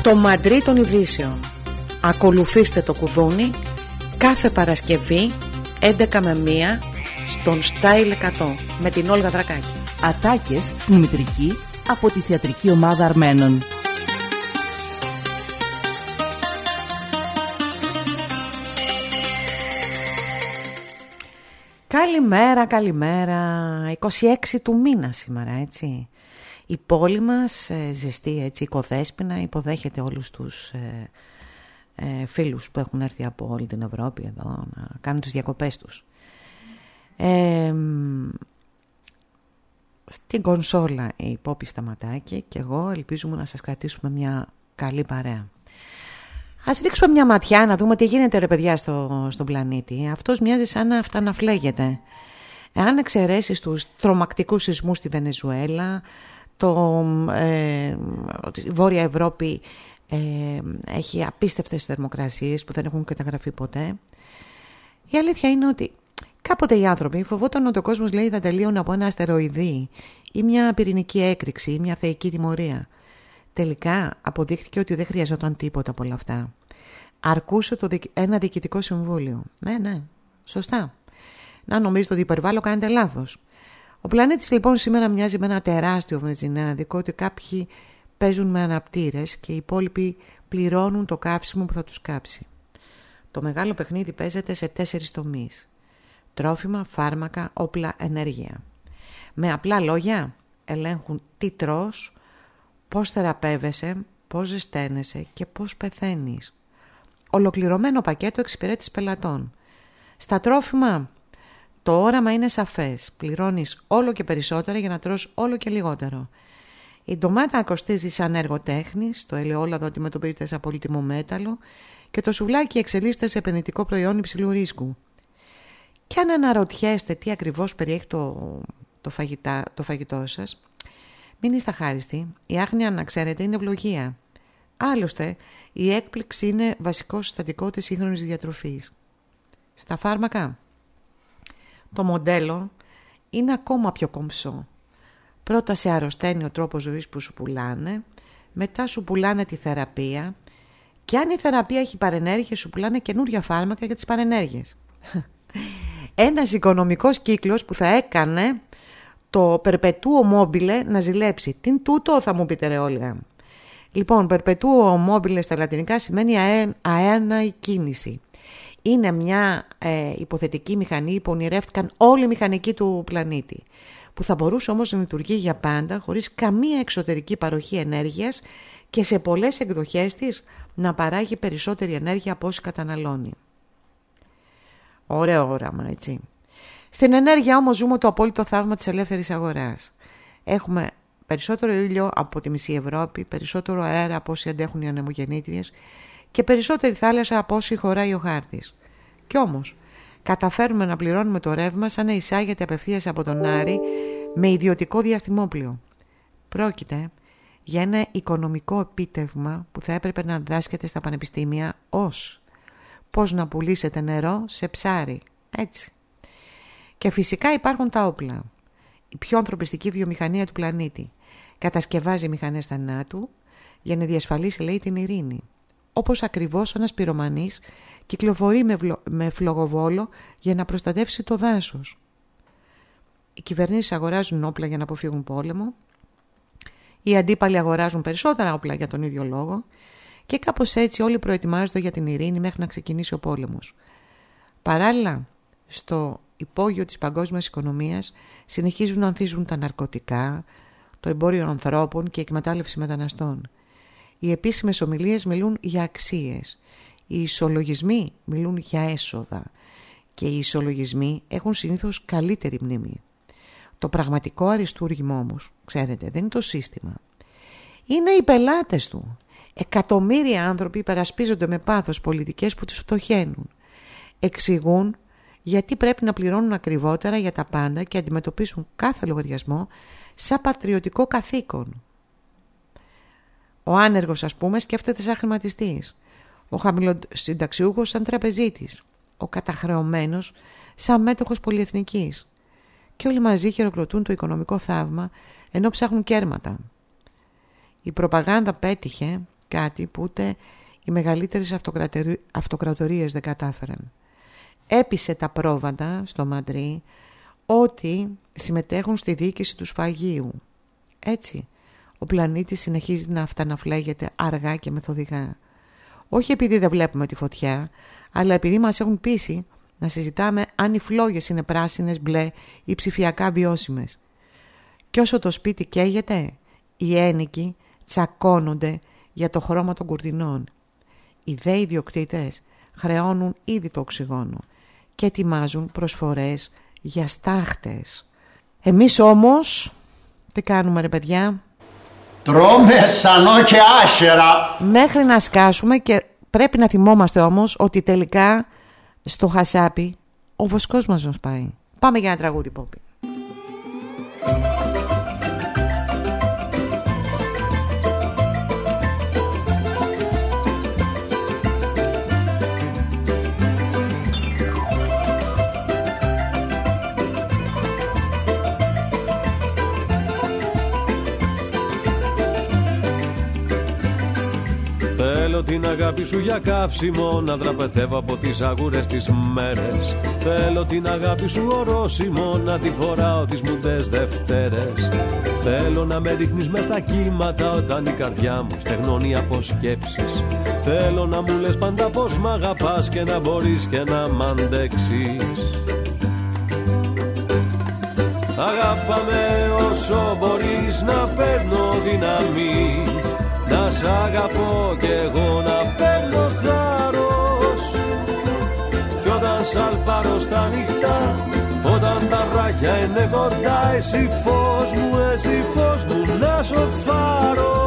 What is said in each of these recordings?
Το μαντρί των ειδήσεων. Ακολουθήστε το κουδούνι κάθε Παρασκευή 11 με 1 στον Style 100 με την Όλγα Δρακάκη. Ατάκες στην Μητρική από τη θεατρική ομάδα Αρμένων. Καλημέρα, καλημέρα. 26 του μήνα σήμερα, έτσι. Η πόλη μας, ζεστή, έτσι, η Κοδέσποινα, υποδέχεται όλους τους φίλους που έχουν έρθει από όλη την Ευρώπη εδώ να κάνουν τις διακοπές τους. Στην κονσόλα η Πόπη Σταματάκη και εγώ ελπίζουμε να σας κρατήσουμε μια καλή παρέα. Ας ρίξουμε μια ματιά να δούμε τι γίνεται, ρε παιδιά, στον πλανήτη. Αυτός μοιάζει σαν να αυταναφλέγεται. Αν εξαιρέσεις τους τρομακτικούς σεισμούς στη Βενεζουέλα, η Βόρεια Ευρώπη έχει απίστευτες θερμοκρασίες που δεν έχουν καταγραφεί ποτέ. Η αλήθεια είναι ότι κάποτε οι άνθρωποι φοβόταν ότι ο κόσμος, λέει, θα τελείωνε από ένα αστεροειδή ή μια πυρηνική έκρηξη ή μια θεϊκή τιμωρία. Τελικά αποδείχθηκε ότι δεν χρειαζόταν τίποτα από όλα αυτά. Αρκούσε ένα διοικητικό συμβούλιο. Ναι, σωστά. Να νομίζετε ότι υπερβάλλω, κάνετε λάθος. Ο πλανήτης λοιπόν σήμερα μοιάζει με ένα τεράστιο βενζινάδικο, ότι κάποιοι παίζουν με αναπτήρες και οι υπόλοιποι πληρώνουν το καύσιμο που θα τους κάψει. Το μεγάλο παιχνίδι παίζεται σε 4 τομείς. Τρόφιμα, φάρμακα, όπλα, ενέργεια. Με απλά λόγια ελέγχουν τι τρως, πώς θεραπεύεσαι, πώς ζεσταίνεσαι και πώς πεθαίνεις. Ολοκληρωμένο πακέτο εξυπηρέτησης πελατών. Στα τρόφιμα το όραμα είναι σαφές. Πληρώνεις όλο και περισσότερα για να τρως όλο και λιγότερο. Η ντομάτα κοστίζει σαν έργο τέχνης, το ελαιόλαδο αντιμετωπίζεται σαν πολύτιμο μέταλλο και το σουβλάκι εξελίσσεται σε επενδυτικό προϊόν υψηλού ρίσκου. Και αν αναρωτιέστε τι ακριβώς περιέχει το φαγητό σας, μην είστε αχάριστοι. Η άγνοια, να ξέρετε, είναι ευλογία. Άλλωστε, η έκπληξη είναι βασικό συστατικό της σύγχρονης διατροφής. Στα φάρμακα, το μοντέλο είναι ακόμα πιο κομψό. Πρώτα σε αρρωσταίνει ο τρόπος ζωής που σου πουλάνε, μετά σου πουλάνε τη θεραπεία και αν η θεραπεία έχει παρενέργειες σου πουλάνε καινούργια φάρμακα για τις παρενέργειες. Ένας οικονομικός κύκλος που θα έκανε το perpetuo mobile να ζηλέψει. Τι τούτο, θα μου πείτε, ρε Όλγα? Λοιπόν, perpetuo mobile στα λατινικά σημαίνει αέναη κίνηση. Είναι μια υποθετική μηχανή που ονειρεύτηκαν όλοι οι μηχανικοί του πλανήτη, που θα μπορούσε όμως να λειτουργεί για πάντα χωρίς καμία εξωτερική παροχή ενέργειας και σε πολλές εκδοχές της να παράγει περισσότερη ενέργεια από όση καταναλώνει. Ωραίο όραμα, έτσι. Στην ενέργεια όμως ζούμε το απόλυτο θαύμα της ελεύθερης αγοράς. Έχουμε περισσότερο ήλιο από τη μισή Ευρώπη, περισσότερο αέρα από όσοι αντέχουν οι ανεμογεννήτριες και περισσότερη θάλασσα από όσοι χωράει ο χάρτης. Κι όμως καταφέρουμε να πληρώνουμε το ρεύμα σαν να εισάγεται απευθείας από τον Άρη με ιδιωτικό διαστημόπλιο. Πρόκειται για ένα οικονομικό επίτευγμα που θα έπρεπε να διδάσκεται στα πανεπιστήμια ως πώς να πουλήσετε νερό σε ψάρι. Έτσι. Και φυσικά υπάρχουν τα όπλα. Η πιο ανθρωπιστική βιομηχανία του πλανήτη κατασκευάζει μηχανές θανάτου για να διασφαλίσει, λέει, την ειρήνη. Όπως ακριβώς ένας πυρομανής κυκλοφορεί με φλογοβόλο για να προστατεύσει το δάσος. Οι κυβερνήσεις αγοράζουν όπλα για να αποφύγουν πόλεμο. Οι αντίπαλοι αγοράζουν περισσότερα όπλα για τον ίδιο λόγο. Και κάπως έτσι όλοι προετοιμάζονται για την ειρήνη μέχρι να ξεκινήσει ο πόλεμος. Παράλληλα, στο υπόγειο της παγκόσμιας οικονομίας συνεχίζουν να ανθίζουν τα ναρκωτικά, το εμπόριο ανθρώπων και η εκμετάλλευση μεταναστών. Οι επίσημες ομιλίες μιλούν για αξίες. Οι ισολογισμοί μιλούν για έσοδα. Και οι ισολογισμοί έχουν συνήθως καλύτερη μνήμη. Το πραγματικό αριστούργημα όμως, ξέρετε, δεν είναι το σύστημα. Είναι οι πελάτες του. Εκατομμύρια άνθρωποι υπερασπίζονται με πάθος πολιτικές που τους φτωχαίνουν. Εξηγούν γιατί πρέπει να πληρώνουν ακριβότερα για τα πάντα και αντιμετωπίσουν κάθε λογαριασμό σαν πατριωτικό καθήκον. Ο άνεργος, ας πούμε, σκέφτεται σαν χρηματιστής. Ο χαμηλοσυνταξιούχος σαν τραπεζίτης. Ο καταχρεωμένος σαν μέτοχος πολυεθνικής. Και όλοι μαζί χειροκροτούν το οικονομικό θαύμα ενώ ψάχνουν κέρματα. Η προπαγάνδα πέτυχε κάτι που ούτε οι μεγαλύτερες αυτοκρατορίες δεν κατάφεραν. Έπεισε τα πρόβατα στο Μαντρί ότι συμμετέχουν στη διοίκηση του σφαγείου. Έτσι, ο πλανήτης συνεχίζει να αυταναφλέγεται αργά και μεθοδικά. Όχι επειδή δεν βλέπουμε τη φωτιά, αλλά επειδή μας έχουν πείσει να συζητάμε αν οι φλόγες είναι πράσινες, μπλε ή ψηφιακά βιώσιμες. Και όσο το σπίτι καίγεται, οι ένοικοι τσακώνονται για το χρώμα των κουρτινών. Οι δε ιδιοκτήτες χρεώνουν ήδη το οξυγόνο και ετοιμάζουν προσφορές για στάχτες. Εμείς όμως, τι κάνουμε ρε παιδιά? Τρώμε σανό και άσχερα. Μέχρι να σκάσουμε, και πρέπει να θυμόμαστε όμως ότι τελικά στο χασάπι ο βοσκός μας πάει. Πάμε για ένα τραγούδι, Πόπι. Θέλω την αγάπη σου για καύσιμο, να δραπετεύω από τις αγούρες τις μέρες. Θέλω την αγάπη σου ορόσημο, να τη φοράω τις μουντές Δευτέρες. Θέλω να με ρίχνεις μες στα κύματα όταν η καρδιά μου στεγνώνει από σκέψεις. Θέλω να μου λες πάντα πως μ' αγαπάς και να μπορείς και να μ' αντέξεις. Αγάπαμε όσο μπορείς, να παίρνω δύναμη, να σ' αγαπώ κι εγώ να παίρνω θάρρος. Κι όταν σαλπάρω στα νυχτά, όταν τα βράχια είναι κοντά, εσύ φως μου, να σ' φάρος.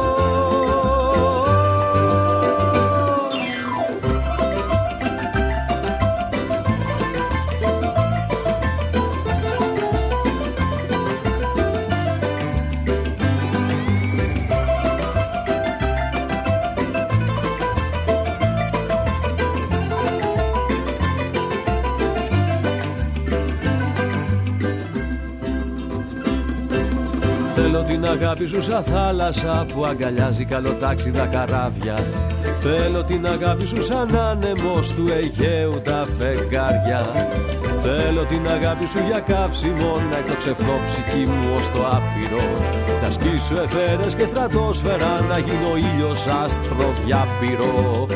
Θέλω την αγάπη σου σαν θάλασσα που αγκαλιάζει καλοτάξιδα καράβια. Θέλω την αγάπη σου σαν άνεμος του Αιγαίου τα φεγγάρια. Θέλω την αγάπη σου για καύσιμο, να εκτοξευθώ ψυχή μου ως το άπειρο. Να σκίσω αιθέρες και στρατόσφαιρα, να γίνω ήλιος άστρο διάπειρο.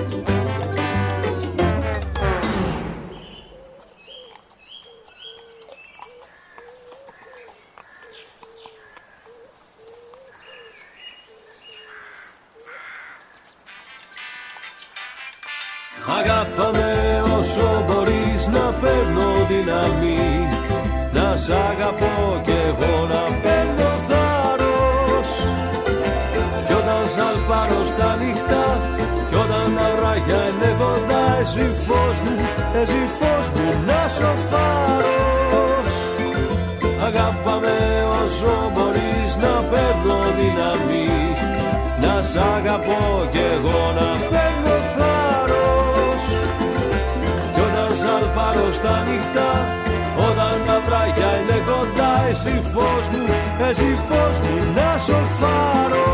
Αγάπαμε όσο μπορείς, να παίρνω δύναμη, να σ' αγαπώ κι εγώ να παίρνω θάρρος. Κι όταν σαλπάρω στα νυχτά, κι όταν τα βράχια είναι κοντά, εσύ φως μου, να σ' φάρος. Αγάπαμε όσο μπορείς, να παίρνω δύναμη, να σ' αγαπώ κι εγώ να παίρνω θάρρος. Κι όταν σαλπάρω στα νυχτά, όταν τα βράχια είναι κοντά, εσύ φως μου, να σ' φάρος.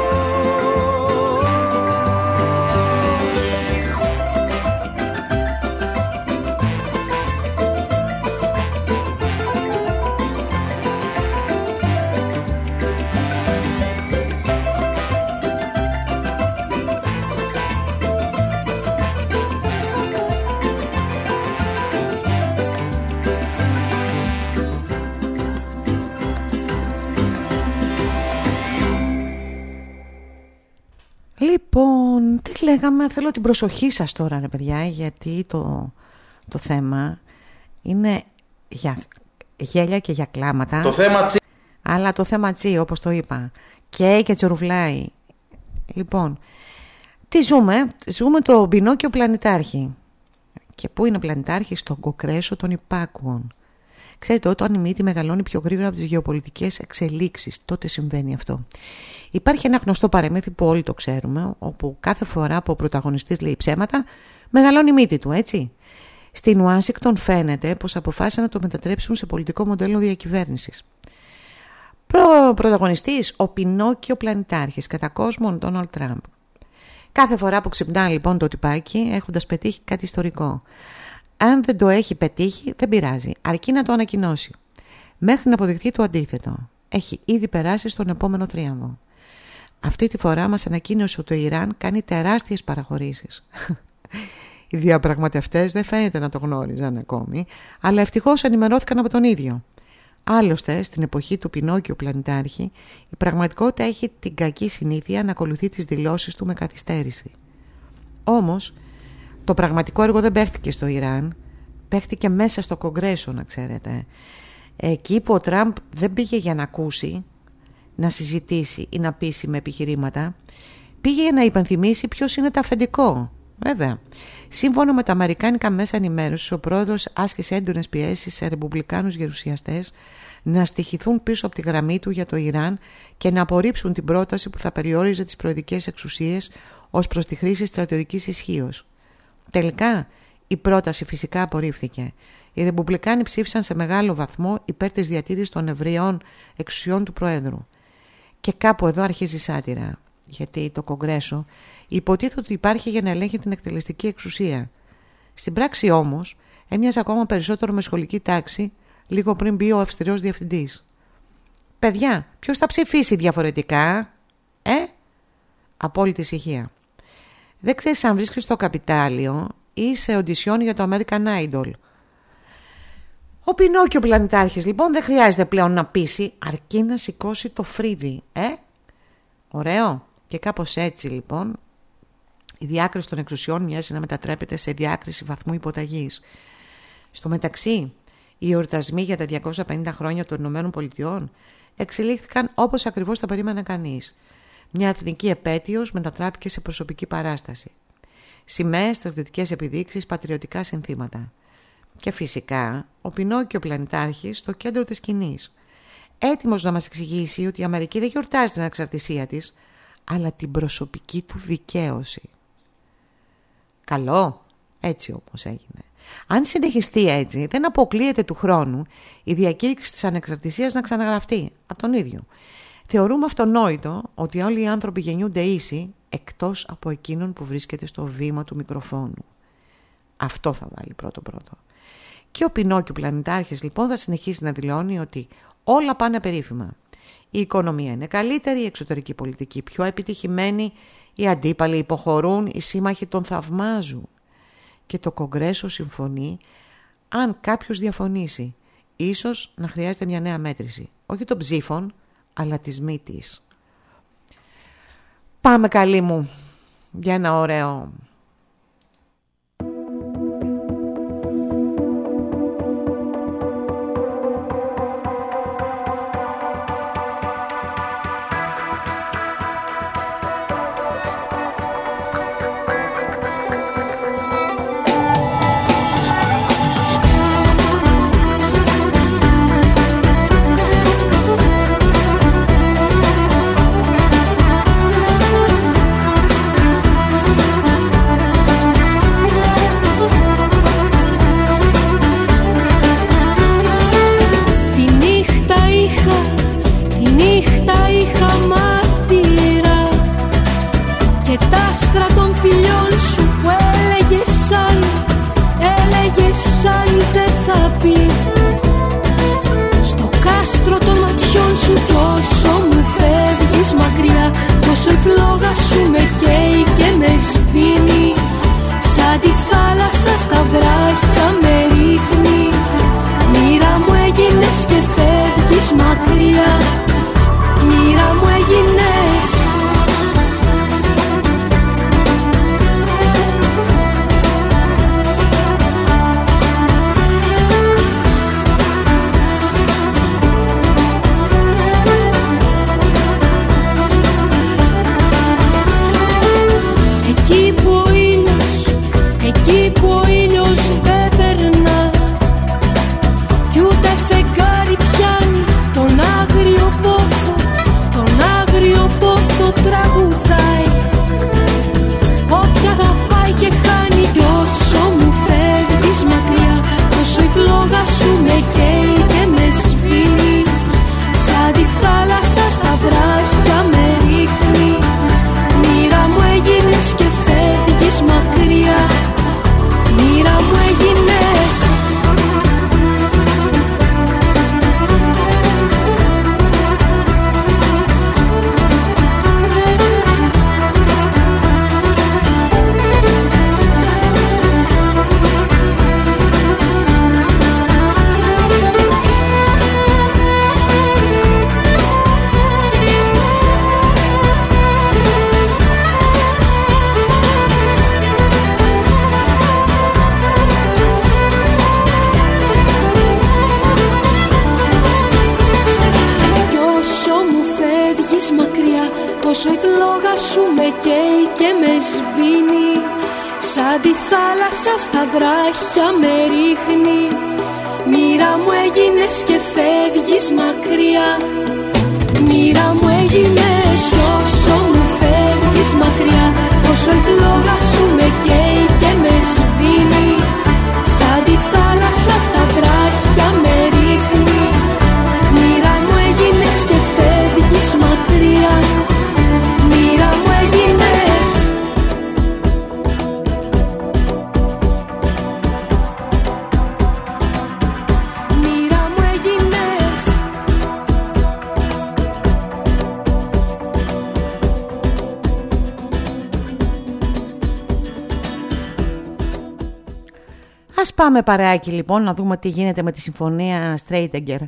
Λοιπόν, τι λέγαμε, θέλω την προσοχή σας τώρα ρε παιδιά, γιατί το θέμα είναι για γέλια και για κλάματα. Το θέμα αλλά το θέμα τσι, όπως το είπα, και τσορουβλάει. Λοιπόν, τι ζούμε το Πινόκιο πλανητάρχη. Και πού είναι ο πλανητάρχης? Στον κοκρέσο των υπάκουων. Ξέρετε, όταν η μύτη μεγαλώνει πιο γρήγορα από τις γεωπολιτικές εξελίξεις, τότε συμβαίνει αυτό. Υπάρχει ένα γνωστό παραμύθι που όλοι το ξέρουμε, όπου κάθε φορά που ο πρωταγωνιστής λέει ψέματα, μεγαλώνει η μύτη του, έτσι. Στην Ουάσιγκτον φαίνεται πως αποφάσισαν να το μετατρέψουν σε πολιτικό μοντέλο διακυβέρνησης. Πρωταγωνιστής, ο Πινόκιο πλανητάρχης, κατά κόσμον Ντόναλντ Τραμπ. Κάθε φορά που ξυπνά λοιπόν το τυπάκι, έχοντας πετύχει κάτι ιστορικό. Αν δεν το έχει πετύχει, δεν πειράζει, αρκεί να το ανακοινώσει. Μέχρι να αποδειχθεί το αντίθετο. Έχει ήδη περάσει στον επόμενο θρίαμβο. Αυτή τη φορά μας ανακοίνωσε ότι το Ιράν κάνει τεράστιες παραχωρήσεις. Οι διαπραγματευτές δεν φαίνεται να το γνώριζαν ακόμη, αλλά ευτυχώς ενημερώθηκαν από τον ίδιο. Άλλωστε, στην εποχή του Πινόκιου πλανητάρχη, η πραγματικότητα έχει την κακή συνήθεια να ακολουθεί τις δηλώσεις του με καθυστέρηση. Όμως, το πραγματικό έργο δεν παίχτηκε στο Ιράν, παίχτηκε μέσα στο Κογκρέσο, να ξέρετε. Εκεί που ο Τραμπ δεν πήγε για να ακούσει, να συζητήσει ή να πείσει με επιχειρήματα, πήγε για να υπενθυμίσει ποιος είναι το αφεντικό. Βέβαια, σύμφωνα με τα αμερικάνικα μέσα ενημέρωσης, ο πρόεδρος άσκησε έντονες πιέσεις σε ρεπουμπλικάνους γερουσιαστές να στοιχηθούν πίσω από τη γραμμή του για το Ιράν και να απορρίψουν την πρόταση που θα περιόριζε τις προεδρικές εξουσίες ως προς τη χρήση στρατιωτικής ισχύως. Τελικά, η πρόταση φυσικά απορρίφθηκε. Οι ρεπουμπλικάνοι ψήφισαν σε μεγάλο βαθμό υπέρ της διατήρησης των ευρειών εξουσιών του Προέδρου. Και κάπου εδώ αρχίζει η σάτυρα, γιατί το Κογκρέσο υποτίθεται ότι υπάρχει για να ελέγχει την εκτελεστική εξουσία. Στην πράξη όμως έμοιαζε ακόμα περισσότερο με σχολική τάξη λίγο πριν μπει ο αυστηρός διευθυντής. Παιδιά, ποιος θα ψηφίσει διαφορετικά, Απόλυτη ησυχία. Δεν ξέρεις αν βρίσκεις στο Καπιτάλιο ή σε οντισιόν για το American Idol. Ο Πινόκιο πλανητάρχης λοιπόν δεν χρειάζεται πλέον να πείσει, αρκεί να σηκώσει το φρύδι, Ωραίο. Και κάπως έτσι λοιπόν η διάκριση των εξουσιών μοιάζει να μετατρέπεται σε διάκριση βαθμού υποταγής. Στο μεταξύ, οι εορτασμοί για τα 250 χρόνια των Ηνωμένων Πολιτειών εξελίχθηκαν όπως ακριβώς τα περίμενε κανείς. Μια εθνική επέτειος μετατράπηκε σε προσωπική παράσταση. Σημαίες, στρατιωτικές επιδείξεις, πατριωτικά συνθήματα. Και φυσικά ο Πινόκιο πλανητάρχης στο κέντρο της σκηνής. Έτοιμος να μας εξηγήσει ότι η Αμερική δεν γιορτάζει την ανεξαρτησία της, αλλά την προσωπική του δικαίωση. Καλό, έτσι όμως έγινε. Αν συνεχιστεί έτσι, δεν αποκλείεται του χρόνου η διακήρυξη της ανεξαρτησίας να ξαναγραφτεί από τον ίδιο. Θεωρούμε αυτονόητο ότι όλοι οι άνθρωποι γεννιούνται ίσοι, εκτός από εκείνον που βρίσκεται στο βήμα του μικροφόνου. Αυτό θα βάλει πρώτο-πρώτο. Και ο Πινόκιο πλανητάρχης λοιπόν θα συνεχίσει να δηλώνει ότι όλα πάνε περίφημα. Η οικονομία είναι καλύτερη, η εξωτερική πολιτική πιο επιτυχημένη, οι αντίπαλοι υποχωρούν, οι σύμμαχοι τον θαυμάζουν. Και το Κογκρέσο συμφωνεί, αν κάποιος διαφωνήσει, ίσως να χρειάζεται μια νέα μέτρηση. Όχι των ψήφων, αλλά της μύτης. Πάμε καλή μου για ένα ωραίο... Στο κάστρο των ματιών σου κι όσο μου φεύγεις μακριά, τόσο η φλόγα σου με καίει και με σβήνει. Σαν τη θάλασσα στα βράχια με ρίχνει. Μοίρα μου έγινες και φεύγεις μακριά. Μοίρα μου έγινες. Εκεί που ο ήλιος δεν περνά κι ούτε φεγγάρι πιάνει τον άγριο πόνο. φεύγεις μακριά, τόσο η φλόγα σου με καίει και με σβήνει. Σαν τη θάλασσα στα βράχια με ρίχνει. Μοίρα μου έγινες και φεύγεις μακριά. Μοίρα μου έγινες κι όσο μου φεύγεις μακριά, τόσο η φλόγα σου με καίει και με σβήνει. Σαν τη θάλασσα στα βράχια με ρίχνει. Μοίρα μου έγινες και φεύγεις μακριά. Μοίρα μου έγινες. Μοίρα μου έγινες. Ας πάμε παρεάκι λοιπόν να δούμε τι γίνεται με τη συμφωνία Στρέιτεγκερ.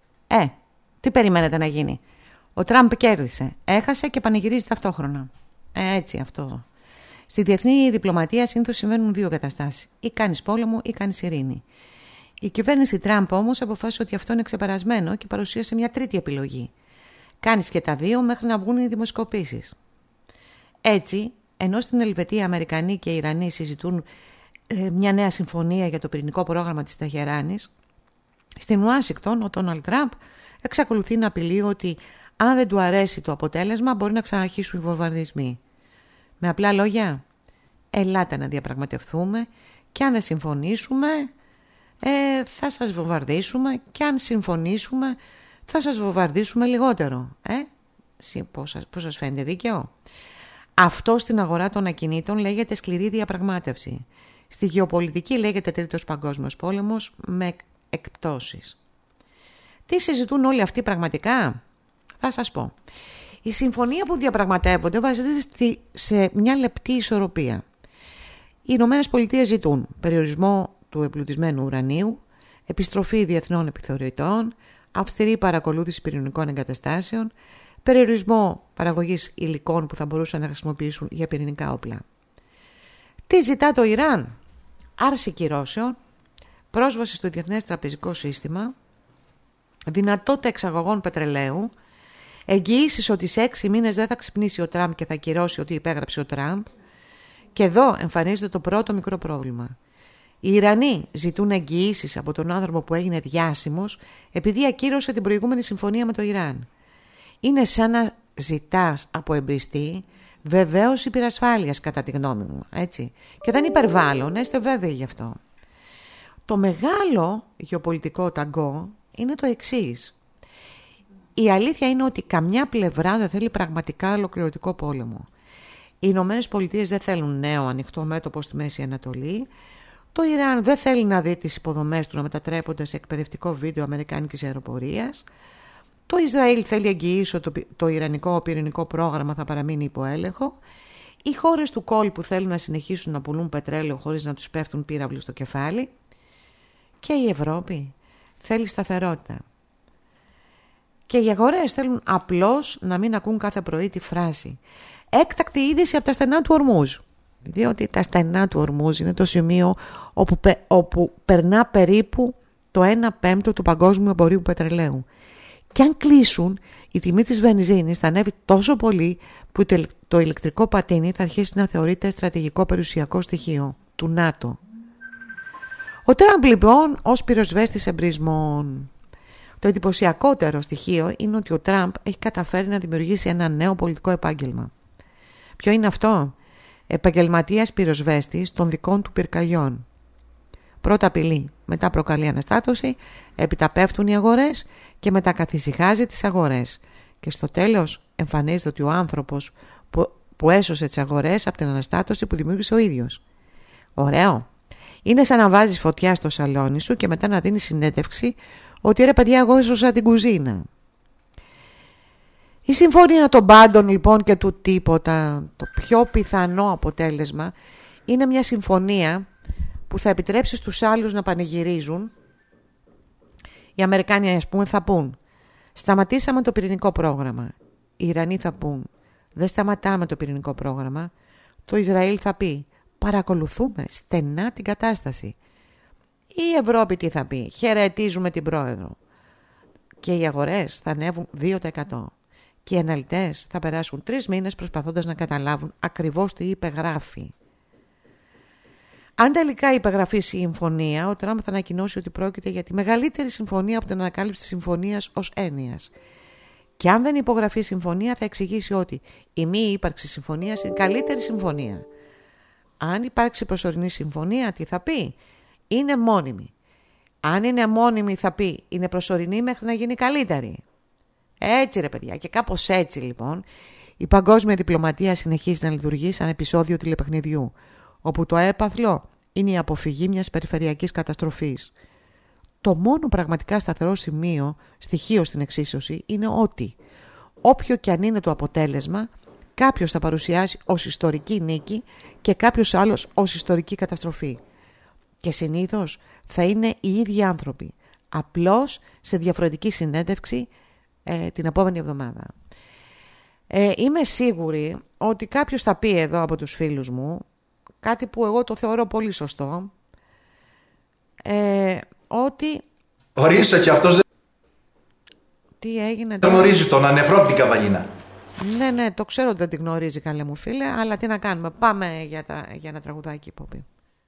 Τι περιμένετε να γίνει? Ο Τραμπ κέρδισε, έχασε και πανηγυρίζει ταυτόχρονα. Έτσι αυτό. Στη διεθνή διπλωματία συνήθως συμβαίνουν δύο καταστάσεις. Ή κάνεις πόλεμο ή κάνεις ειρήνη. Η κυβέρνηση Τραμπ όμως αποφάσισε ότι αυτό είναι ξεπερασμένο και παρουσίασε μια τρίτη επιλογή. Κάνεις και τα δύο μέχρι να βγουν οι δημοσκοπήσεις. Έτσι, ενώ στην Ελβετία Αμερικανοί και Ιρανοί συζητούν μια νέα συμφωνία για το πυρηνικό πρόγραμμα της Τεχεράνης, στην Ουάσιγκτον ο Ντόναλντ Τραμπ εξακολουθεί να απειλεί ότι αν δεν του αρέσει το αποτέλεσμα μπορεί να ξαναρχίσουν οι βομβαρδισμοί. Με απλά λόγια, ελάτε να διαπραγματευτούμε και αν δεν συμφωνήσουμε θα σας βομβαρδίσουμε και αν συμφωνήσουμε θα σας βομβαρδίσουμε λιγότερο. Πώς σας φαίνεται δίκαιο? Αυτό στην αγορά των ακινήτων λέγεται σκληρή διαπραγμάτευση. Στη γεωπολιτική λέγεται τρίτος παγκόσμιος πόλεμος με εκπτώσεις. Τι συζητούν όλοι αυτοί πραγματικά? Θα σας πω. Η συμφωνία που διαπραγματεύονται βασίζεται σε μια λεπτή ισορροπία. Οι Ηνωμένες Πολιτείες ζητούν περιορισμό του εμπλουτισμένου ουρανίου, επιστροφή διεθνών επιθεωρητών, αυστηρή παρακολούθηση πυρηνικών εγκαταστάσεων, περιορισμό παραγωγής υλικών που θα μπορούσαν να χρησιμοποιήσουν για πυρηνικά όπλα. Τι ζητά το Ιράν? Άρση κυρώσεων, πρόσβαση στο διεθνές τραπεζικό σύστημα, δυνατότητα εξαγωγών πετρελαίου, εγγυήσεις ότι σε 6 μήνες δεν θα ξυπνήσει ο Τραμπ και θα κυρώσει ότι υπέγραψε ο Τραμπ. Και εδώ εμφανίζεται το πρώτο μικρό πρόβλημα. Οι Ιρανοί ζητούν εγγυήσεις από τον άνθρωπο που έγινε διάσημος επειδή ακύρωσε την προηγούμενη συμφωνία με το Ιράν. Είναι σαν να ζητάς από εμπριστή βεβαίως υπερασφάλειας, κατά τη γνώμη μου, έτσι. Και δεν υπερβάλλω, να είστε βέβαιοι γι' αυτό. Το μεγάλο γεωπολιτικό ταγκό είναι το εξής. Η αλήθεια είναι ότι καμιά πλευρά δεν θέλει πραγματικά ολοκληρωτικό πόλεμο. Οι Ηνωμένες Πολιτείες δεν θέλουν νέο ανοιχτό μέτωπο στη Μέση Ανατολή. Το Ιράν δεν θέλει να δει τις υποδομές του να μετατρέπονται σε εκπαιδευτικό βίντεο αμερικάνικης αεροπορίας. Το Ισραήλ θέλει εγγυήσεις ότι το ιρανικό πυρηνικό πρόγραμμα θα παραμείνει υπό έλεγχο. Οι χώρες του κόλπου θέλουν να συνεχίσουν να πουλούν πετρέλαιο χωρίς να τους πέφτουν πύραυλοι στο κεφάλι. Και η Ευρώπη θέλει σταθερότητα. Και οι αγορές θέλουν απλώς να μην ακούν κάθε πρωί τη φράση «έκτακτη είδηση από τα στενά του Ορμούζ». Διότι τα στενά του Ορμούζ είναι το σημείο όπου περνά περίπου το 1/5 του παγκόσμιου εμπορίου πετρελαίου. Και αν κλείσουν, η τιμή της βενζίνης θα ανέβει τόσο πολύ που το ηλεκτρικό πατίνι θα αρχίσει να θεωρείται στρατηγικό περιουσιακό στοιχείο του ΝΑΤΟ. Ο Τραμπ λοιπόν ως πυροσβέστης εμπρισμών. Το εντυπωσιακότερο στοιχείο είναι ότι ο Τραμπ έχει καταφέρει να δημιουργήσει ένα νέο πολιτικό επάγγελμα. Ποιο είναι αυτό? Επαγγελματίας πυροσβέστης των δικών του πυρκαγιών. Πρώτα απειλεί, μετά προκαλεί αναστάτωση, έπειτα πέφτουν οι αγορές και μετά καθησυχάζει τις αγορές. Και στο τέλος εμφανίζεται ότι ο άνθρωπος που έσωσε τις αγορές από την αναστάτωση που δημιούργησε ο ίδιος. Ωραίο. Είναι σαν να βάζεις φωτιά στο σαλόνι σου και μετά να δίνεις συνέντευξη ότι ρε παιδιά εγώ έσωσα την κουζίνα. Η συμφωνία των πάντων λοιπόν και του τίποτα, το πιο πιθανό αποτέλεσμα είναι μια συμφωνία που θα επιτρέψει στους άλλους να πανηγυρίζουν. Οι Αμερικάνοι ας πούμε θα πούν σταματήσαμε το πυρηνικό πρόγραμμα. Οι Ιρανοί θα πούν δεν σταματάμε το πυρηνικό πρόγραμμα. Το Ισραήλ θα πει παρακολουθούμε στενά την κατάσταση. Η Ευρώπη τι θα πει? Χαιρετίζουμε την πρόεδρο. Και οι αγορές θα ανέβουν 2%. Και οι αναλυτές θα περάσουν 3 μήνες προσπαθώντας να καταλάβουν ακριβώς τι υπεγράφει. Αν τελικά υπεγραφεί συμφωνία, ο Τραμπ θα ανακοινώσει ότι πρόκειται για τη μεγαλύτερη συμφωνία από την ανακάλυψη της συμφωνίας ως έννοιας. Και αν δεν υπογραφεί συμφωνία, θα εξηγήσει ότι η μη ύπαρξη συμφωνίας είναι καλύτερη συμφωνία. Αν υπάρξει προσωρινή συμφωνία, τι θα πει? Είναι μόνιμη. Αν είναι μόνιμη, θα πει είναι προσωρινή μέχρι να γίνει καλύτερη. Έτσι ρε παιδιά, και κάπως έτσι λοιπόν η παγκόσμια διπλωματία συνεχίζει να λειτουργεί σαν επεισόδιο τηλεπαιχνιδιού, όπου το έπαθλο είναι η αποφυγή μιας περιφερειακής καταστροφής. Το μόνο πραγματικά σταθερό στοιχείο στην εξίσωση είναι ότι όποιο και αν είναι το αποτέλεσμα, κάποιος θα παρουσιάσει ως ιστορική νίκη και κάποιος άλλος ως ιστορική καταστροφή. Και συνήθως θα είναι οι ίδιοι άνθρωποι, απλώς σε διαφορετική συνέντευξη την επόμενη εβδομάδα. Είμαι σίγουρη ότι κάποιος θα πει εδώ από τους φίλους μου κάτι που εγώ το θεωρώ πολύ σωστό, ότι ορίστε και αυτός τι έγινε, δεν γνωρίζει τον ανεφρόπτικα βαγίνα. Ναι, το ξέρω ότι δεν την γνωρίζει, καλέ μου φίλε, αλλά τι να κάνουμε, πάμε για ένα τραγουδάκι υπόπη.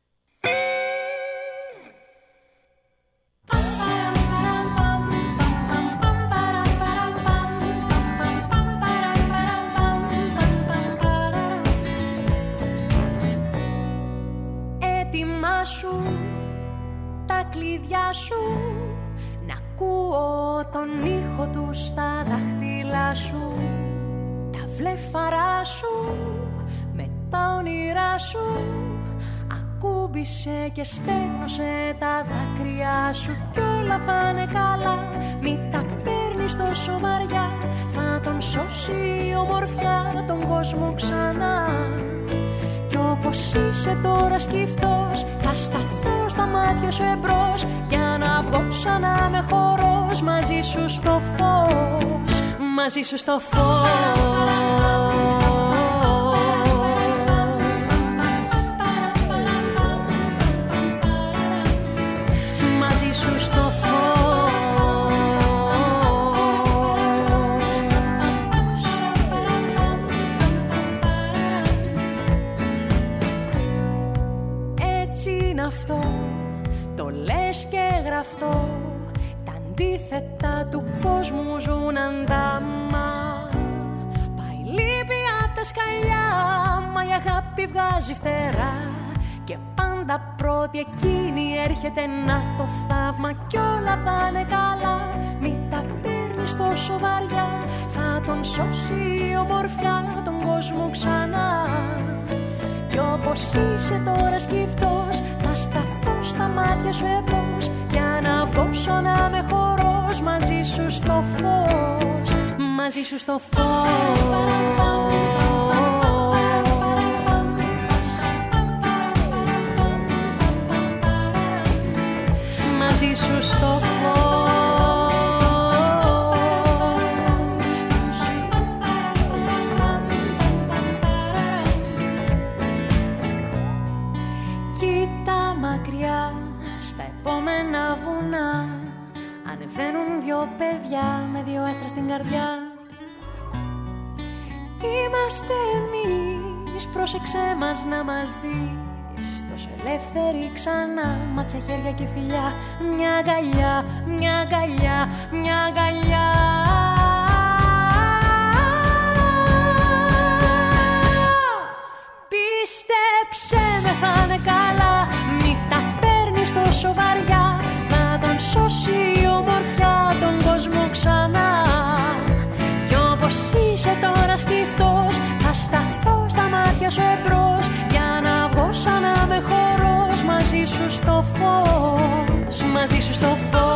Σου, τα κλειδιά σου, να ακούω τον ήχο του στα δάχτυλά σου, τα βλέφαρά σου με τα όνειρά σου, ακούμπησε και στέγνωσε τα δάκρυά σου κι όλα θα είναι καλά, μη τα παίρνεις τόσο βαριά, θα τον σώσει η ομορφιά τον κόσμο ξανά. Κι όπως είσαι τώρα σκυφτός, θα σταθώ στα μάτια σου εμπρός, για να βγω σαν να με χορός μαζί σου στο φως, μαζί σου στο φως. Μαζί σου στο φως. Αυτό το λες και γραφτό, τα αντίθετα του κόσμου ζουν αντάμα. Πάει λύπη απ' τα σκαλιά, μα η αγάπη βγάζει φτερά, και πάντα πρώτη εκείνη έρχεται να το θαύμα, κι όλα θα είναι καλά, μη τα παίρνεις τόσο βαριά, θα τον σώσει η ομορφιά τον κόσμο ξανά. Κι όπως είσαι τώρα σκυφτός, θα σταθώ στα μάτια σου εμπρός, για να βγω σαν να με χορός μαζί σου στο φως, μαζί σου στο φως. Μαζί σου στο φως. Στα επόμενα βουνά ανεβαίνουν 2 παιδιά με 2 άστρα στην καρδιά. Είμαστε εμείς, πρόσεξέ μας να μας δεις, τόσο ελεύθεροι ξανά, μάτια, χέρια και φιλιά, μια αγκαλιά, μια αγκαλιά, μια αγκαλιά. Πίστεψέ με, θα είναι καλά, μη τα παίρνεις τόσο βαριά, θα τον σώσει η ομορφιά τον κόσμο ξανά. Κι όπως είσαι τώρα σκυφτός, θα σταθώ στα μάτια σου εμπρός, για να βγω σαν να με χορός μαζί σου στο φως, μαζί σου στο φως.